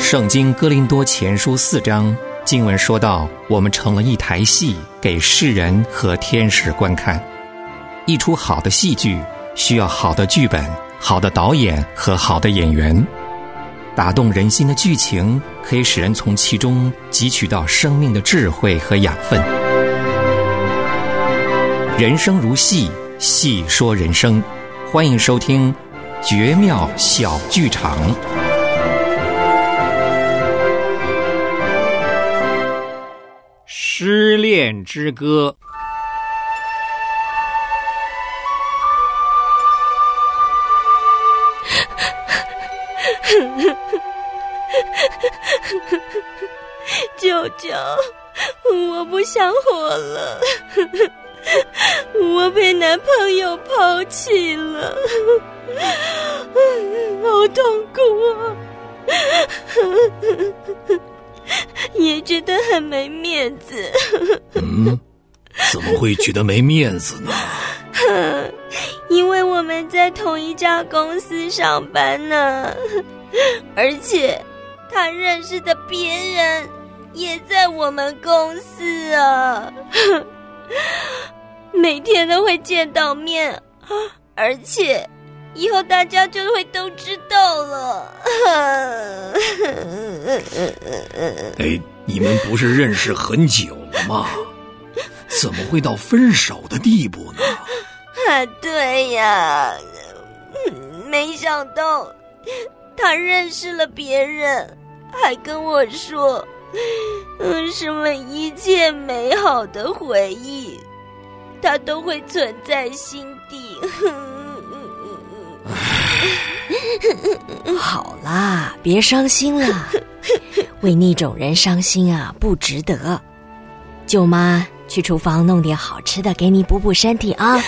圣经哥林多前书4章经文说到，我们成了一台戏，给世人和天使观看。一出好的戏剧需要好的剧本、好的导演和好的演员。打动人心的剧情可以使人从其中汲取到生命的智慧和养分。人生如戏，戏说人生。欢迎收听绝妙小剧场。 失恋之歌。 舅舅，我不想活了，我被男朋友抛弃了，好痛苦啊，也觉得很没面子。 怎么会觉得没面子呢？ 因为我们在同一家公司上班呢，而且他认识的别人也在我们公司啊，每天都会见到面，而且以后大家就会都知道了。 你们不是认识很久了吗？怎么会到分手的地步呢？ 对呀，没想到他认识了别人，还跟我说什么一切美好的回忆他都会存在心底。 好啦，别伤心了，为那种人伤心啊，不值得。舅妈去厨房弄点好吃的给你补补身体啊。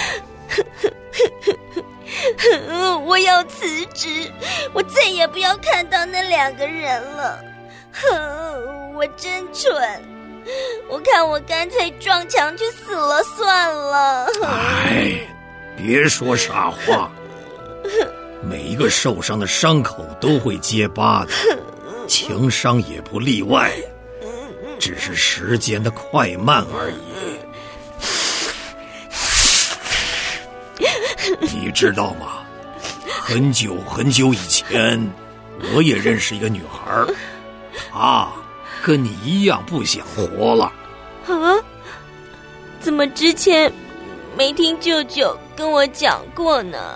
我要辞职，我再也不要看到那2个人了。我真蠢，我看我干脆撞墙去死了算了。 别说傻话，每一个受伤的伤口都会结疤的，情伤也不例外，只是时间的快慢而已。你知道吗？很久很久以前，我也认识一个女孩，她跟你一样不想活了。 怎么之前没听舅舅跟我讲过呢？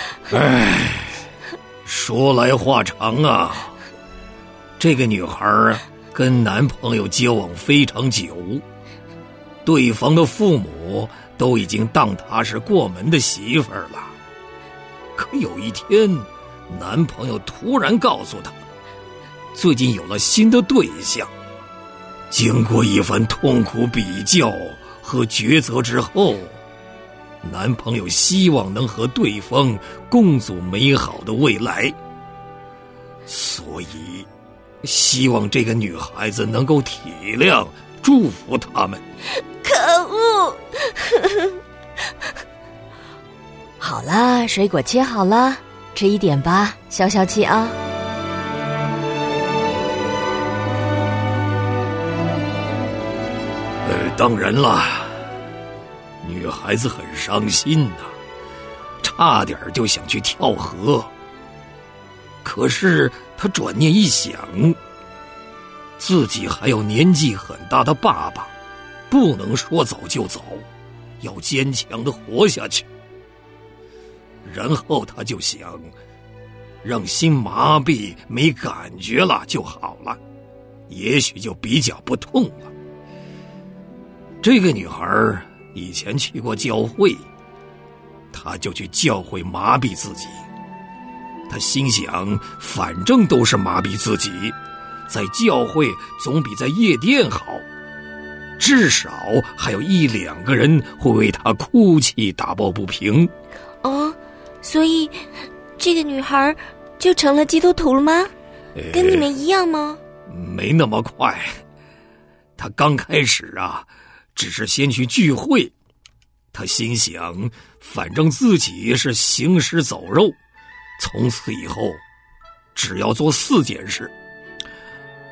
说来话长啊。这个女孩跟男朋友交往非常久，对方的父母都已经当她是过门的媳妇儿了。可有一天，男朋友突然告诉她，最近有了新的对象。经过一番痛苦比较和抉择之后，男朋友希望能和对方共组美好的未来，所以希望这个女孩子能够体谅祝福他们。 可恶！ 好啦，水果切好了，吃一点吧，消消气啊。 当然了，女孩子很伤心呐，差点就想去跳河。可是她转念一想，自己还有年纪很大的爸爸，不能说走就走，要坚强地活下去。然后她就想，让心麻痹没感觉了就好了，也许就比较不痛了。这个女孩以前去过教会，她就去教会麻痹自己。她心想，反正都是麻痹自己，在教会总比在夜店好，至少还有1-2个人会为她哭泣打抱不平。 所以这个女孩就成了基督徒了吗？跟你们一样吗？ 没那么快，她刚开始只是先去聚会。她心想，反正自己是行尸走肉，从此以后只要做4件事：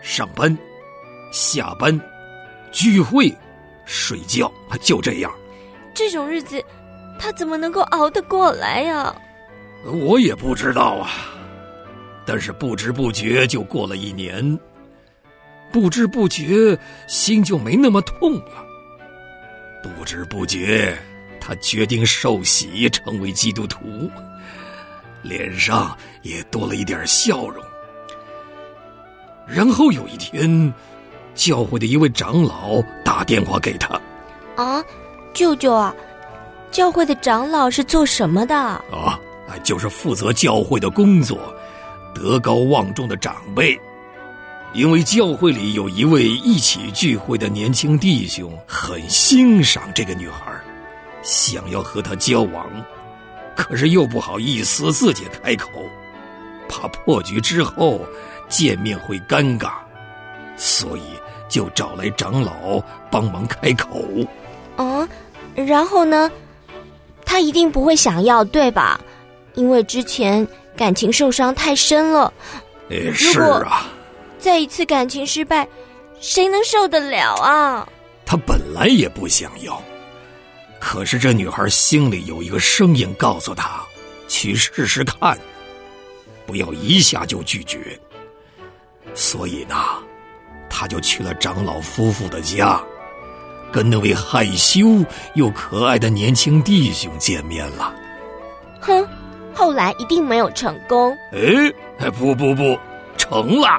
上班、下班、聚会、睡觉，就这样。 这种日子，他怎么能够熬得过来呀？ 我也不知道啊，但是不知不觉就过了1年，不知不觉心就没那么痛了，不知不觉他决定受洗成为基督徒，脸上也多了一点笑容。然后有一天，教会的一位长老打电话给他。 啊，舅舅啊，教会的长老是做什么的？ 就是负责教会的工作，德高望重的长辈。因为教会里有一位一起聚会的年轻弟兄很欣赏这个女孩，想要和她交往，可是又不好意思自己开口，怕破局之后见面会尴尬，所以就找来长老帮忙开口。 然后呢？他一定不会想要，对吧？因为之前感情受伤太深了。 是啊， 再一次感情失败，谁能受得了啊？ 他本来也不想要，可是这女孩心里有一个声音告诉她，去试试看，不要一下就拒绝。所以呢，他就去了长老夫妇的家，跟那位害羞又可爱的年轻弟兄见面了。 哼，后来一定没有成功。 不，成了。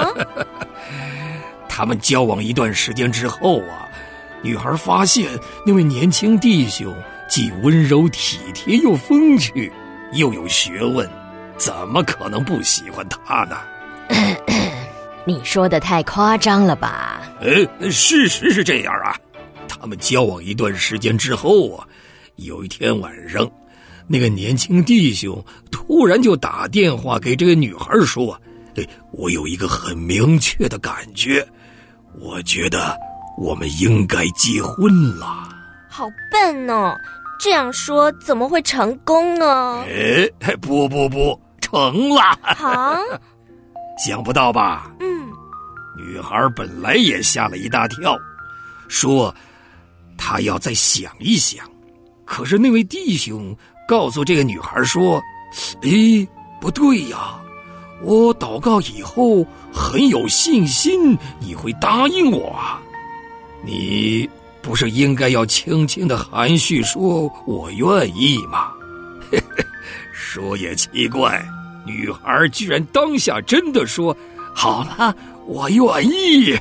他们交往一段时间之后啊，女孩发现那位年轻弟兄既温柔体贴又风趣，又有学问，怎么可能不喜欢他呢？ 你说的太夸张了吧？ 事实是这样啊。他们交往一段时间之后啊，有一天晚上，那个年轻弟兄突然就打电话给这个女孩说，我有一个很明确的感觉，我觉得我们应该结婚了。 好笨哦，这样说怎么会成功呢？ 不，成了。想不到吧？女孩本来也吓了一大跳，说她要再想一想。可是那位弟兄告诉这个女孩说，不对呀，我祷告以后很有信心你会答应我啊，你不是应该要轻轻的含蓄说我愿意吗？说也奇怪，女孩居然当下真的说，好了，我愿意。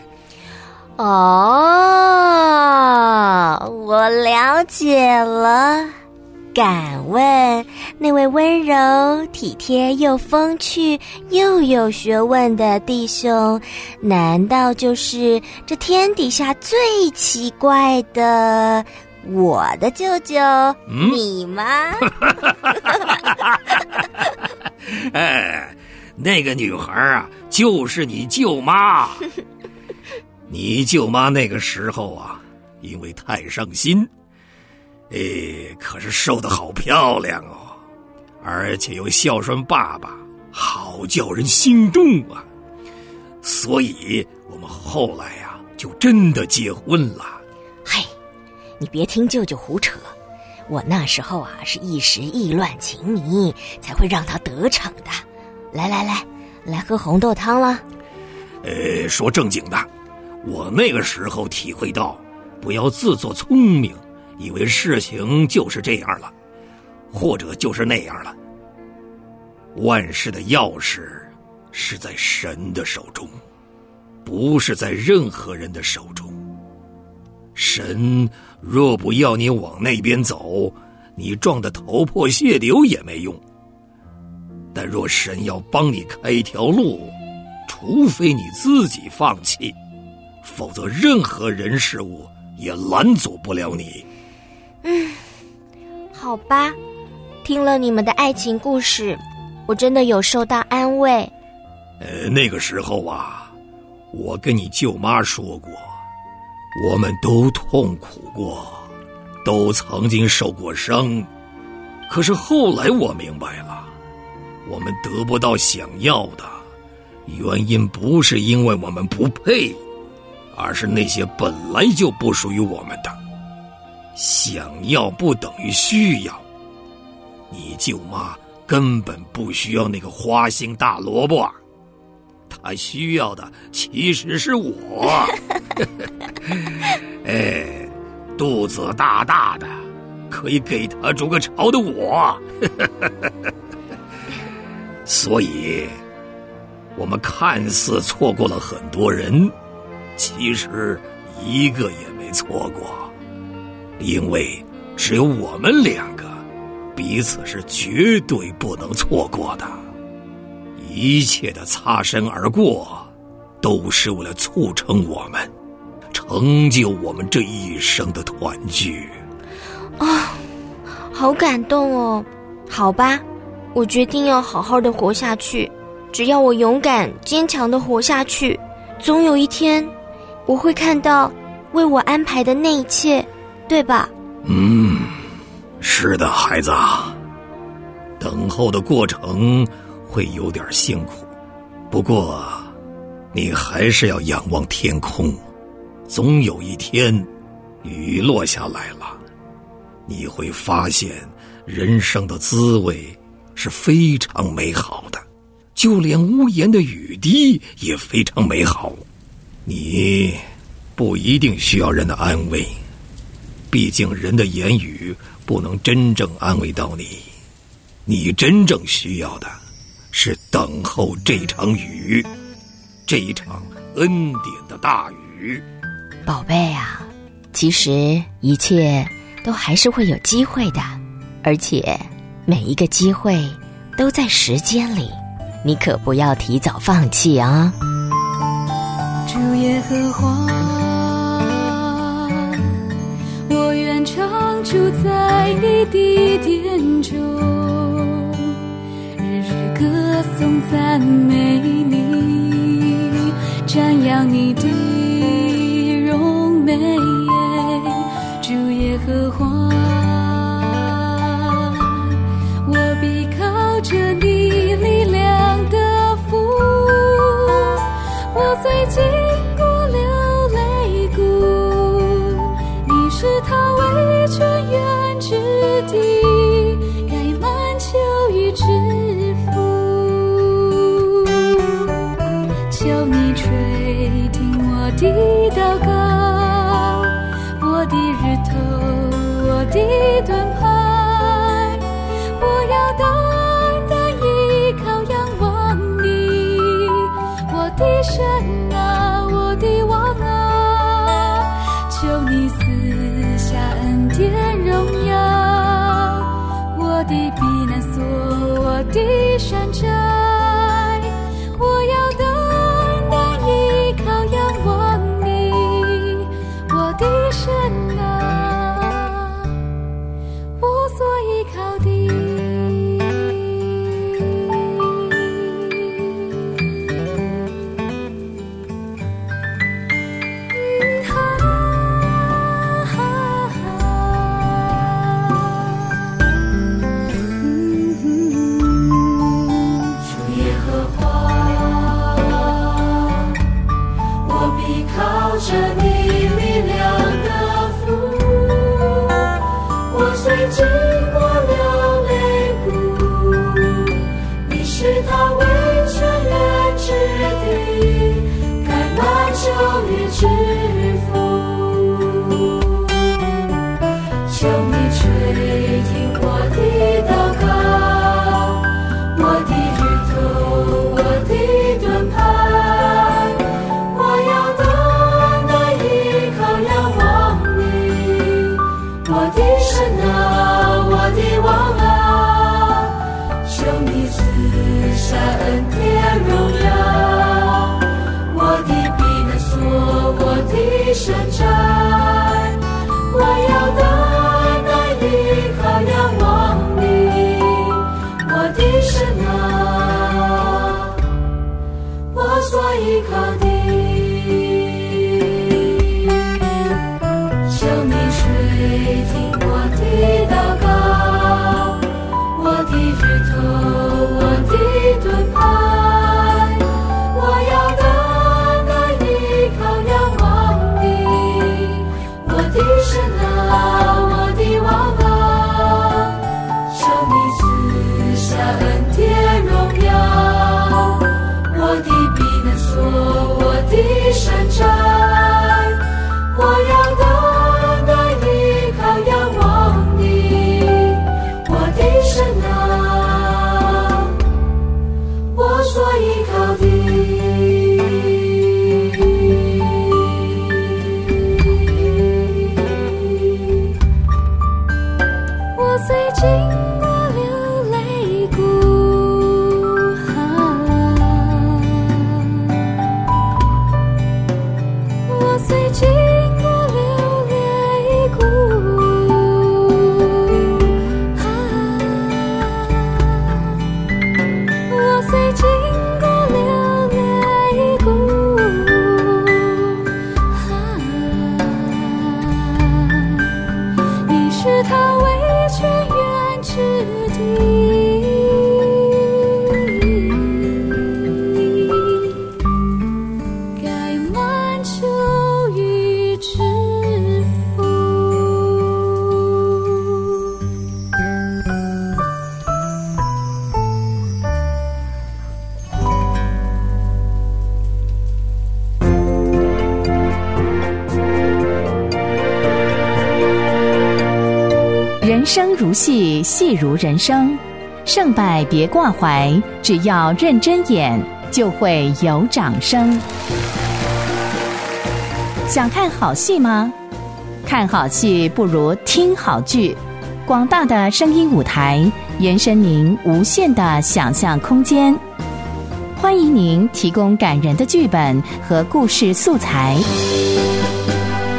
我了解了。敢问那位温柔体贴又风趣又有学问的弟兄，难道就是这天底下最奇怪的我的舅舅你吗？ 那个女孩啊，就是你舅妈。你舅妈那个时候啊，因为太伤心，可是瘦得好漂亮哦，而且又孝顺爸爸，好叫人心动啊。所以我们后来啊，就真的结婚了。 嘿，你别听舅舅胡扯，我那时候啊是一时意乱情迷，才会让他得逞的。来喝红豆汤了。 说正经的，我那个时候体会到，不要自作聪明，以为事情就是这样了，或者就是那样了。万事的钥匙是在神的手中，不是在任何人的手中。神若不要你往那边走，你撞得头破血流也没用。但若神要帮你开一条路，除非你自己放弃，否则任何人事物也拦阻不了你。 好吧，听了你们的爱情故事，我真的有受到安慰。 那个时候啊，我跟你舅妈说过，我们都痛苦过，都曾经受过伤，可是后来我明白了，我们得不到想要的， 原因不是因为我们不配，而是那些本来就不属于我们的。想要不等于需要，你舅妈根本不需要那个花心大萝卜，她需要的其实是我。哎，肚子大大的，可以给她筑个巢的我。所以我们看似错过了很多人，其实一个也没错过，因为只有我们两个彼此是绝对不能错过的。一切的擦身而过都是为了促成我们，成就我们这一生的团聚。 好感动哦。好吧，我决定要好好的活下去，只要我勇敢坚强的活下去，总有一天我会看到为我安排的那一切，对吧？ 是的，孩子，等候的过程会有点辛苦，不过你还是要仰望天空，总有一天雨落下来了，你会发现人生的滋味是非常美好的，就连屋檐的雨滴也非常美好。你不一定需要人的安慰，毕竟人的言语不能真正安慰到你，你真正需要的是等候这场雨，这一场恩典的大雨。 宝贝啊，其实一切都还是会有机会的，而且每一个机会都在时间里，你可不要提早放弃啊。 主耶和华，我愿常住在你的殿中，日日歌颂赞美你，瞻仰你的荣美。主耶和华，我必靠着你力量的福，我虽经过流泪谷，你是他为泉源之地，盖满秋雨之福。求你垂听我的祷告，我的日头，我的盾牌，我要单单依靠仰望你，我的神啊，我的王啊，求你赐下恩典荣耀，我的避难所，我的山寨，我要单单依靠仰望你，我的神啊，我所依靠的。着你力量的福，我虽经过流泪谷，你是他为泉源之地，盖满秋雨之福。求你垂听我的祷告，我的日头，我的盾牌，我要我的神啊，我的王啊，求你赐下恩典荣耀，我的避难所，我的山寨，我要单单依靠仰望你，我的神啊，我所依靠的。垂听我的祷告，我的日头，我的盾牌，我如戏，戏如人生。胜败别挂怀，只要认真演，就会有掌声。想看好戏吗？看好戏不如听好剧。广大的声音舞台，延伸您无限的想象空间。欢迎您提供感人的剧本和故事素材。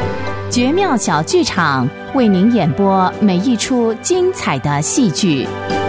绝妙小剧场为您演播每一出精彩的戏剧。